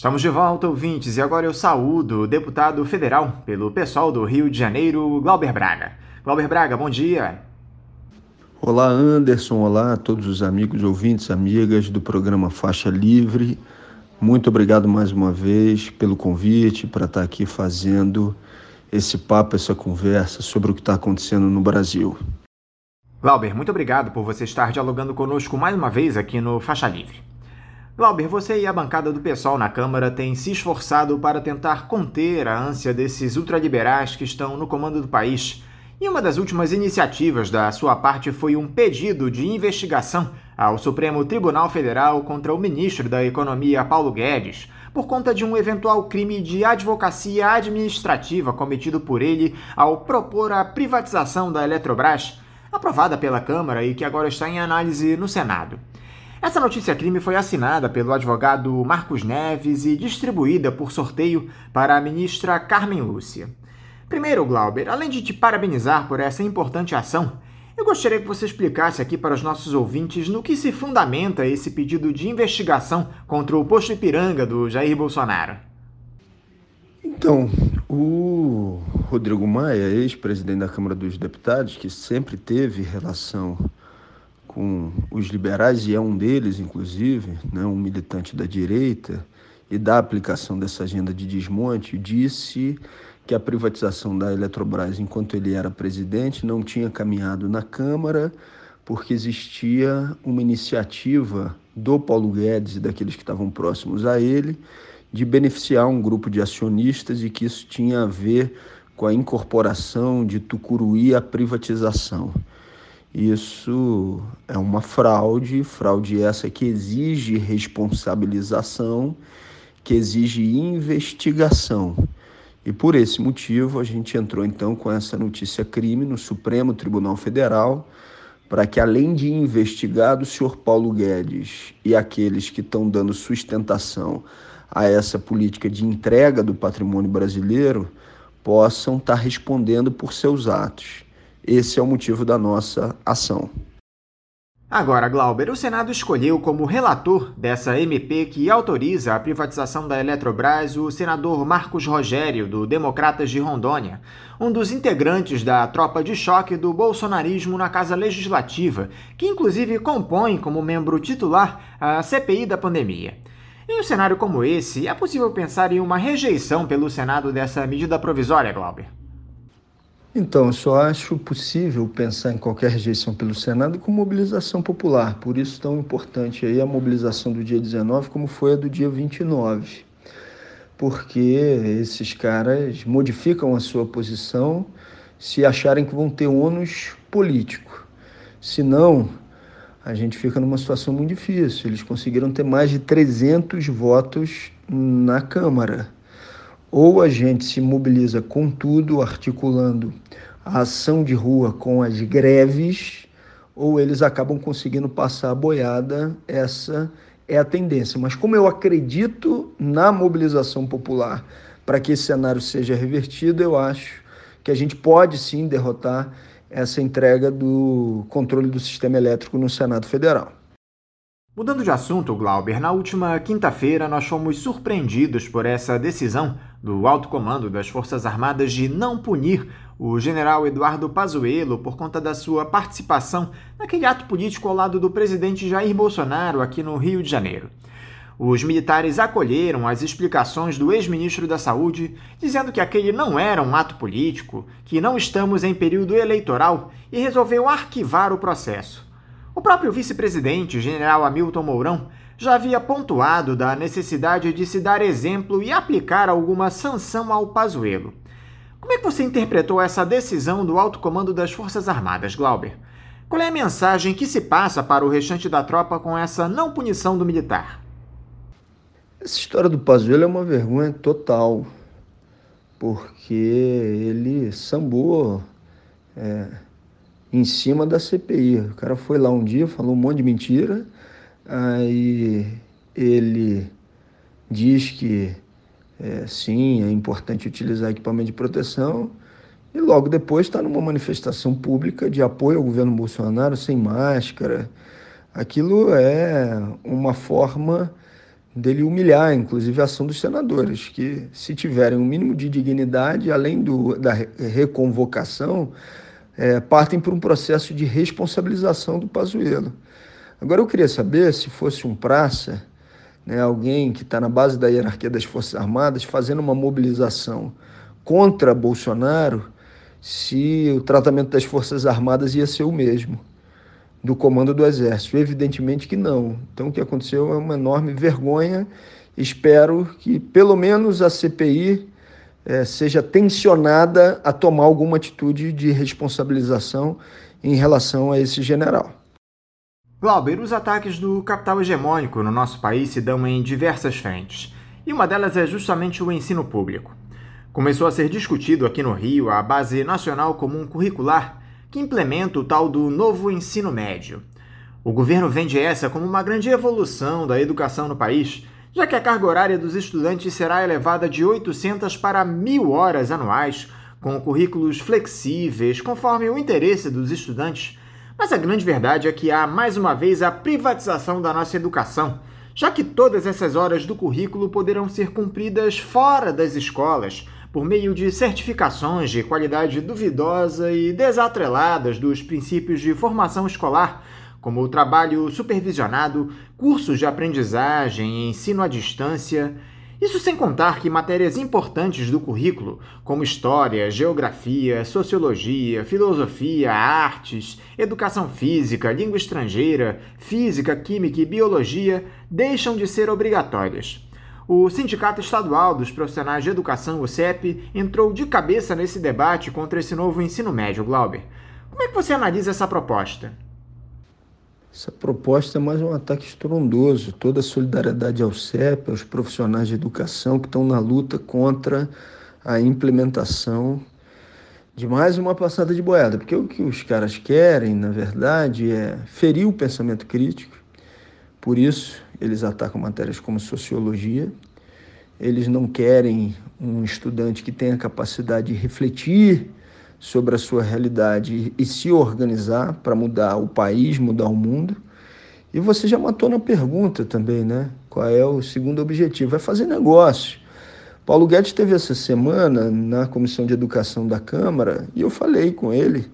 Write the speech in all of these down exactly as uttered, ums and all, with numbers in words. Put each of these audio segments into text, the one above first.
Estamos de volta, ouvintes, e agora eu saúdo o deputado federal pelo PSOL do Rio de Janeiro, Glauber Braga. Glauber Braga, bom dia. Olá, Anderson. Olá a todos os amigos, ouvintes, amigas do programa Faixa Livre. Muito obrigado mais uma vez pelo convite para estar aqui fazendo esse papo, essa conversa sobre o que está acontecendo no Brasil. Glauber, muito obrigado por você estar dialogando conosco mais uma vez aqui no Faixa Livre. Glauber, você e a bancada do PSOL na Câmara têm se esforçado para tentar conter a ânsia desses ultraliberais que estão no comando do país. E uma das últimas iniciativas da sua parte foi um pedido de investigação ao Supremo Tribunal Federal contra o ministro da Economia, Paulo Guedes, por conta de um eventual crime de advocacia administrativa cometido por ele ao propor a privatização da Eletrobras, aprovada pela Câmara e que agora está em análise no Senado. Essa notícia-crime foi assinada pelo advogado Marcos Neves e distribuída por sorteio para a ministra Carmen Lúcia. Primeiro, Glauber, além de te parabenizar por essa importante ação, eu gostaria que você explicasse aqui para os nossos ouvintes no que se fundamenta esse pedido de investigação contra o posto Ipiranga do Jair Bolsonaro. Então, o Rodrigo Maia, ex-presidente da Câmara dos Deputados, que sempre teve relação com os liberais, e é um deles, inclusive, né, um militante da direita, e da aplicação dessa agenda de desmonte, disse que a privatização da Eletrobras, enquanto ele era presidente, não tinha caminhado na Câmara, porque existia uma iniciativa do Paulo Guedes e daqueles que estavam próximos a ele, de beneficiar um grupo de acionistas e que isso tinha a ver com a incorporação de Tucuruí à privatização. Isso é uma fraude, fraude essa que exige responsabilização, que exige investigação. E por esse motivo a gente entrou então com essa notícia-crime no Supremo Tribunal Federal, para que além de investigado o senhor Paulo Guedes e aqueles que estão dando sustentação a essa política de entrega do patrimônio brasileiro, possam estar respondendo por seus atos. Esse é o motivo da nossa ação. Agora, Glauber, o Senado escolheu como relator dessa M P que autoriza a privatização da Eletrobras o senador Marcos Rogério, do Democratas de Rondônia, um dos integrantes da tropa de choque do bolsonarismo na Casa Legislativa, que inclusive compõe como membro titular a C P I da pandemia. Em um cenário como esse, é possível pensar em uma rejeição pelo Senado dessa medida provisória, Glauber? Então, eu só acho possível pensar em qualquer rejeição pelo Senado com mobilização popular. Por isso tão importante aí a mobilização do dia dezenove como foi a do dia vinte e nove. Porque esses caras modificam a sua posição se acharem que vão ter ônus político. Se não, a gente fica numa situação muito difícil. Eles conseguiram ter mais de trezentos votos na Câmara. Ou a gente se mobiliza com tudo, articulando a ação de rua com as greves, ou eles acabam conseguindo passar a boiada. Essa é a tendência. Mas como eu acredito na mobilização popular para que esse cenário seja revertido, eu acho que a gente pode sim derrotar essa entrega do controle do sistema elétrico no Senado Federal. Mudando de assunto, Glauber, na última quinta-feira nós fomos surpreendidos por essa decisão do alto comando das Forças Armadas de não punir o general Eduardo Pazuello por conta da sua participação naquele ato político ao lado do presidente Jair Bolsonaro aqui no Rio de Janeiro. Os militares acolheram as explicações do ex-ministro da Saúde, dizendo que aquele não era um ato político, que não estamos em período eleitoral e resolveu arquivar o processo. O próprio vice-presidente, general Hamilton Mourão, já havia pontuado da necessidade de se dar exemplo e aplicar alguma sanção ao Pazuello. Como é que você interpretou essa decisão do alto comando das Forças Armadas, Glauber? Qual é a mensagem que se passa para o restante da tropa com essa não punição do militar? Essa história do Pazuello é uma vergonha total, porque ele sambou é, em cima da C P I. O cara foi lá um dia, falou um monte de mentira, aí ele diz que é, sim, é importante utilizar equipamento de proteção, e logo depois está numa manifestação pública de apoio ao governo Bolsonaro sem máscara. Aquilo é uma forma dele humilhar, inclusive, a ação dos senadores, que, se tiverem um mínimo de dignidade, além do, da reconvocação, é, partem por um processo de responsabilização do Pazuello. Agora, eu queria saber se fosse um praça, né, alguém que está na base da hierarquia das Forças Armadas, fazendo uma mobilização contra Bolsonaro, se o tratamento das Forças Armadas ia ser o mesmo do comando do Exército. Evidentemente que não. Então, o que aconteceu é uma enorme vergonha. Espero que, pelo menos, a C P I eh, seja tensionada a tomar alguma atitude de responsabilização em relação a esse general. Glauber, os ataques do capital hegemônico no nosso país se dão em diversas frentes, e uma delas é justamente o ensino público. Começou a ser discutido aqui no Rio a Base Nacional Comum Curricular, que implementa o tal do novo ensino médio. O governo vende essa como uma grande evolução da educação no país, já que a carga horária dos estudantes será elevada de oitocentas para mil horas anuais, com currículos flexíveis, conforme o interesse dos estudantes. Mas a grande verdade é que há, mais uma vez, a privatização da nossa educação, já que todas essas horas do currículo poderão ser cumpridas fora das escolas, por meio de certificações de qualidade duvidosa e desatreladas dos princípios de formação escolar, como o trabalho supervisionado, cursos de aprendizagem e ensino à distância. Isso sem contar que matérias importantes do currículo, como história, geografia, sociologia, filosofia, artes, educação física, língua estrangeira, física, química e biologia, deixam de ser obrigatórias. O Sindicato Estadual dos Profissionais de Educação, o C E P, entrou de cabeça nesse debate contra esse novo ensino médio, Glauber. Como é que você analisa essa proposta? Essa proposta é mais um ataque estrondoso. Toda a solidariedade ao C E P, aos profissionais de educação que estão na luta contra a implementação de mais uma passada de boiada. Porque o que os caras querem, na verdade, é ferir o pensamento crítico. Por isso, eles atacam matérias como sociologia. Eles não querem um estudante que tenha capacidade de refletir sobre a sua realidade e se organizar para mudar o país, mudar o mundo. E você já matou na pergunta também, né? Qual é o segundo objetivo? É fazer negócio. Paulo Guedes esteve essa semana na Comissão de Educação da Câmara e eu falei com ele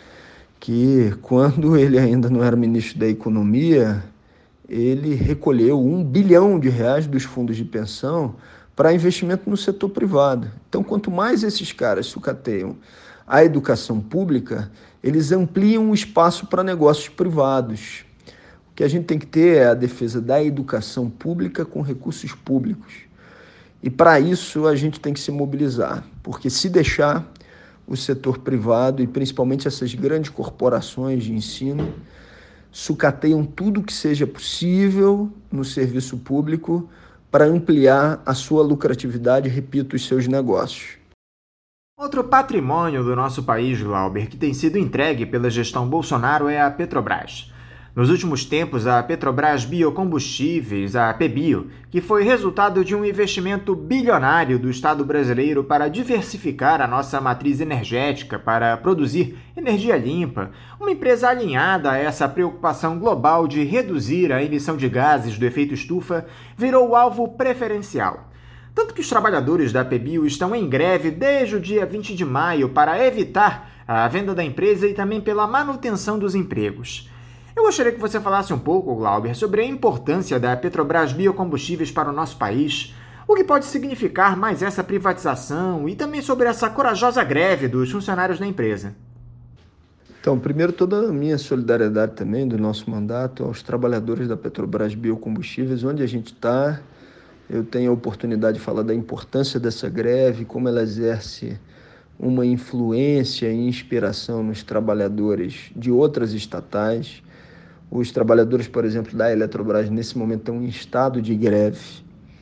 que quando ele ainda não era ministro da Economia, ele recolheu um bilhão de reais dos fundos de pensão para investimento no setor privado. Então, quanto mais esses caras sucateiam a educação pública, eles ampliam o espaço para negócios privados. O que a gente tem que ter é a defesa da educação pública com recursos públicos. E para isso a gente tem que se mobilizar, porque se deixar o setor privado e principalmente essas grandes corporações de ensino sucateiam tudo que seja possível no serviço público para ampliar a sua lucratividade, repito, os seus negócios. Outro patrimônio do nosso país, Glauber, que tem sido entregue pela gestão Bolsonaro é a Petrobras. Nos últimos tempos, a Petrobras Biocombustíveis, a PeBio, que foi resultado de um investimento bilionário do Estado brasileiro para diversificar a nossa matriz energética para produzir energia limpa, uma empresa alinhada a essa preocupação global de reduzir a emissão de gases do efeito estufa, virou o alvo preferencial. Tanto que os trabalhadores da PeBio estão em greve desde o dia vinte de maio para evitar a venda da empresa e também pela manutenção dos empregos. Eu gostaria que você falasse um pouco, Glauber, sobre a importância da Petrobras Biocombustíveis para o nosso país, o que pode significar mais essa privatização e também sobre essa corajosa greve dos funcionários da empresa. Então, primeiro, toda a minha solidariedade também do nosso mandato aos trabalhadores da Petrobras Biocombustíveis, onde a gente está. Eu tenho a oportunidade de falar da importância dessa greve, como ela exerce uma influência e inspiração nos trabalhadores de outras estatais. Os trabalhadores, por exemplo, da Eletrobras, nesse momento estão em estado de greve.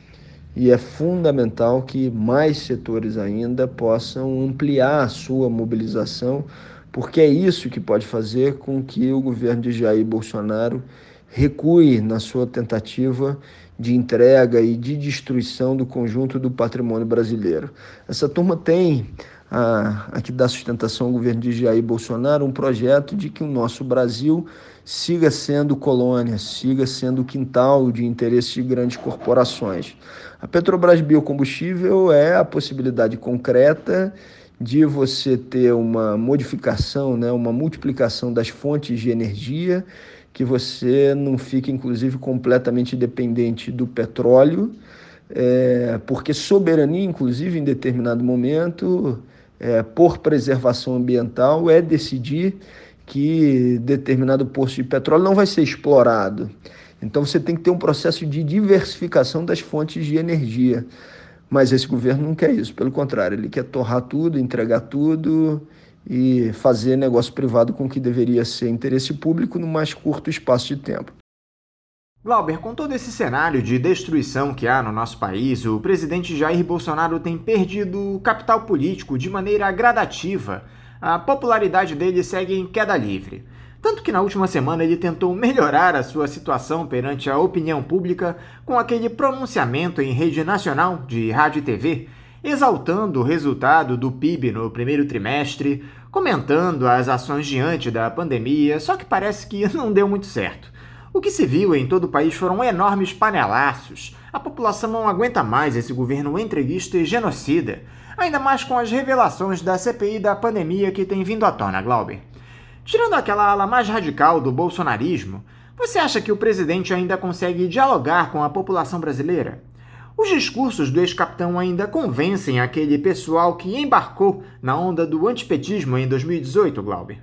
E é fundamental que mais setores ainda possam ampliar a sua mobilização, porque é isso que pode fazer com que o governo de Jair Bolsonaro recue na sua tentativa de entrega e de destruição do conjunto do patrimônio brasileiro. Essa turma tem, a, a que dá sustentação ao governo de Jair Bolsonaro, um projeto de que o nosso Brasil siga sendo colônia, siga sendo quintal de interesse de grandes corporações. A Petrobras Biocombustível é a possibilidade concreta de você ter uma modificação, né, uma multiplicação das fontes de energia, que você não fique, inclusive, completamente dependente do petróleo, é, porque soberania, inclusive, em determinado momento, é, por preservação ambiental, é decidir que determinado poço de petróleo não vai ser explorado. Então você tem que ter um processo de diversificação das fontes de energia. Mas esse governo não quer isso, pelo contrário, ele quer torrar tudo, entregar tudo e fazer negócio privado com o que deveria ser interesse público no mais curto espaço de tempo. Glauber, com todo esse cenário de destruição que há no nosso país, o presidente Jair Bolsonaro tem perdido capital político de maneira gradativa. A popularidade dele segue em queda livre. Tanto que na última semana ele tentou melhorar a sua situação perante a opinião pública com aquele pronunciamento em rede nacional de rádio e T V, exaltando o resultado do P I B no primeiro trimestre, comentando as ações diante da pandemia, só que parece que não deu muito certo. O que se viu em todo o país foram enormes panelaços. A população não aguenta mais esse governo entreguista e genocida, ainda mais com as revelações da C P I da pandemia que tem vindo à tona, Glauber. Tirando aquela ala mais radical do bolsonarismo, você acha que o presidente ainda consegue dialogar com a população brasileira? Os discursos do ex-capitão ainda convencem aquele pessoal que embarcou na onda do antipetismo em dois mil e dezoito, Glauber?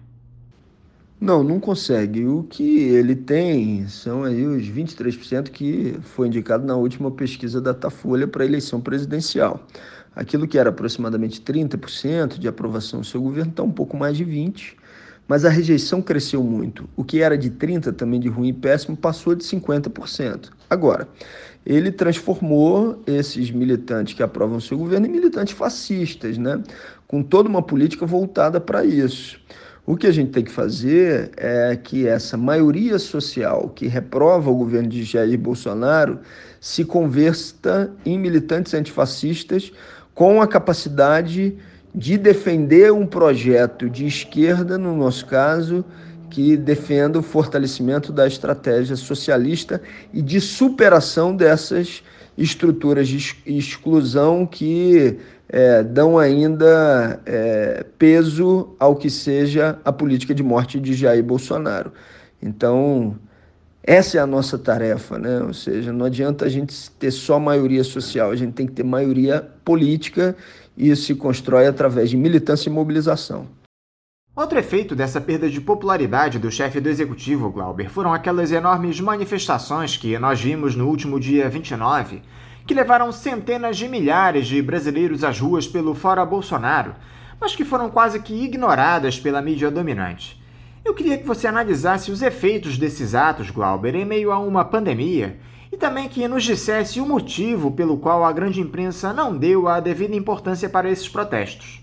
Não, não consegue. O que ele tem são aí os vinte e três por cento que foi indicado na última pesquisa da Datafolha para a eleição presidencial. Aquilo que era aproximadamente trinta por cento de aprovação do seu governo está um pouco mais de vinte por cento. Mas a rejeição cresceu muito. O que era de trinta por cento também de ruim e péssimo passou de cinquenta por cento. Agora, ele transformou esses militantes que aprovam o seu governo em militantes fascistas, né? Com toda uma política voltada para isso. O que a gente tem que fazer é que essa maioria social que reprova o governo de Jair Bolsonaro se converta em militantes antifascistas com a capacidade de defender um projeto de esquerda, no nosso caso, que defenda o fortalecimento da estratégia socialista e de superação dessas estruturas de exclusão que é, dão ainda é, peso ao que seja a política de morte de Jair Bolsonaro. Então, essa é a nossa tarefa, né? Ou seja, não adianta a gente ter só maioria social, a gente tem que ter maioria política e isso se constrói através de militância e mobilização. Outro efeito dessa perda de popularidade do chefe do executivo, Glauber, foram aquelas enormes manifestações que nós vimos no último dia vinte e nove, que levaram centenas de milhares de brasileiros às ruas pelo Fora Bolsonaro, mas que foram quase que ignoradas pela mídia dominante. Eu queria que você analisasse os efeitos desses atos, Glauber, em meio a uma pandemia, e também que nos dissesse o motivo pelo qual a grande imprensa não deu a devida importância para esses protestos.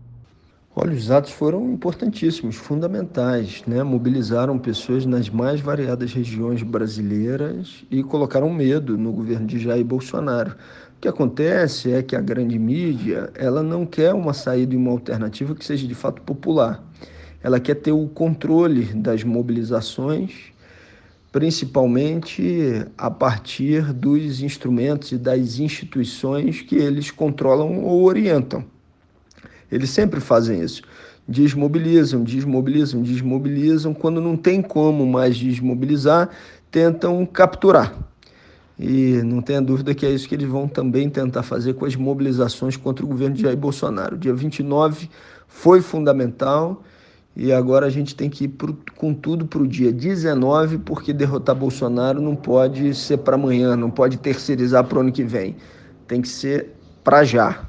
Olha, os atos foram importantíssimos, fundamentais, né? Mobilizaram pessoas nas mais variadas regiões brasileiras e colocaram medo no governo de Jair Bolsonaro. O que acontece é que a grande mídia, ela não quer uma saída e uma alternativa que seja de fato popular. Ela quer ter o controle das mobilizações, principalmente a partir dos instrumentos e das instituições que eles controlam ou orientam. Eles sempre fazem isso. Desmobilizam, desmobilizam, desmobilizam. Quando não tem como mais desmobilizar, tentam capturar. E não tenha dúvida que é isso que eles vão também tentar fazer com as mobilizações contra o governo de Jair Bolsonaro. Dia vinte e nove foi fundamental. E agora a gente tem que ir pro, com tudo para o dia dezenove, porque derrotar Bolsonaro não pode ser para amanhã, não pode terceirizar para o ano que vem. Tem que ser para já.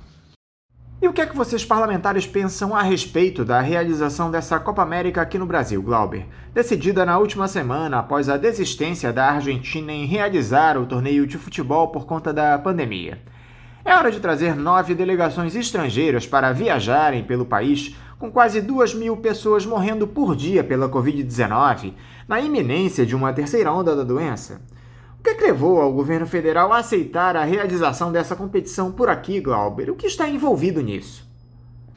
E o que é que vocês parlamentares pensam a respeito da realização dessa Copa América aqui no Brasil, Glauber? Decidida na última semana após a desistência da Argentina em realizar o torneio de futebol por conta da pandemia. É hora de trazer nove delegações estrangeiras para viajarem pelo país, com quase duas mil pessoas morrendo por dia pela covid dezenove, na iminência de uma terceira onda da doença. O que é que levou ao governo federal a aceitar a realização dessa competição por aqui, Glauber? O que está envolvido nisso?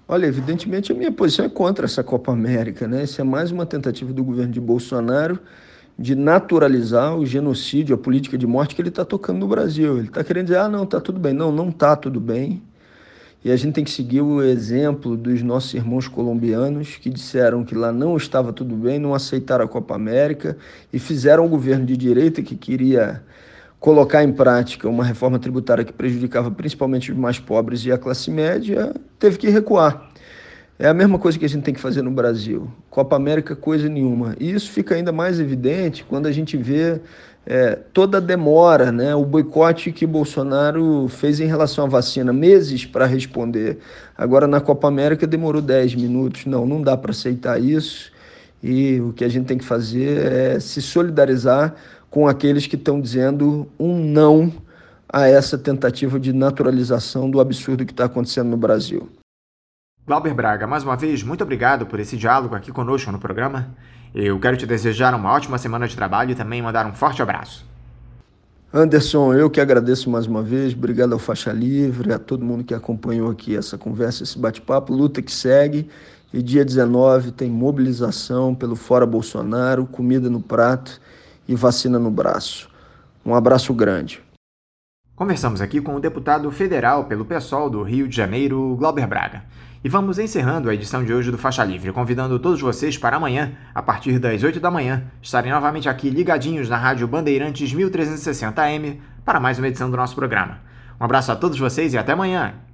Olha, evidentemente a minha posição é contra essa Copa América, né? Isso é mais uma tentativa do governo de Bolsonaro de naturalizar o genocídio, a política de morte que ele está tocando no Brasil. Ele está querendo dizer, ah, não, está tudo bem. Não, não está tudo bem. E a gente tem que seguir o exemplo dos nossos irmãos colombianos que disseram que lá não estava tudo bem, não aceitaram a Copa América e fizeram um governo de direita que queria colocar em prática uma reforma tributária que prejudicava principalmente os mais pobres e a classe média, teve que recuar. É a mesma coisa que a gente tem que fazer no Brasil. Copa América, coisa nenhuma. E isso fica ainda mais evidente quando a gente vê é, toda a demora, né? O boicote que Bolsonaro fez em relação à vacina, meses para responder. Agora, na Copa América, demorou dez minutos. Não, não dá para aceitar isso. E o que a gente tem que fazer é se solidarizar com aqueles que estão dizendo um não a essa tentativa de naturalização do absurdo que está acontecendo no Brasil. Glauber Braga, mais uma vez, muito obrigado por esse diálogo aqui conosco no programa. Eu quero te desejar uma ótima semana de trabalho e também mandar um forte abraço. Anderson, eu que agradeço mais uma vez, obrigado ao Faixa Livre, a todo mundo que acompanhou aqui essa conversa, esse bate-papo, luta que segue, e dia dezenove tem mobilização pelo Fora Bolsonaro, comida no prato e vacina no braço. Um abraço grande. Conversamos aqui com o deputado federal pelo PSOL do Rio de Janeiro, Glauber Braga. E vamos encerrando a edição de hoje do Faixa Livre, convidando todos vocês para amanhã, a partir das oito da manhã, estarem novamente aqui ligadinhos na Rádio Bandeirantes mil trezentos e sessenta A M para mais uma edição do nosso programa. Um abraço a todos vocês e até amanhã!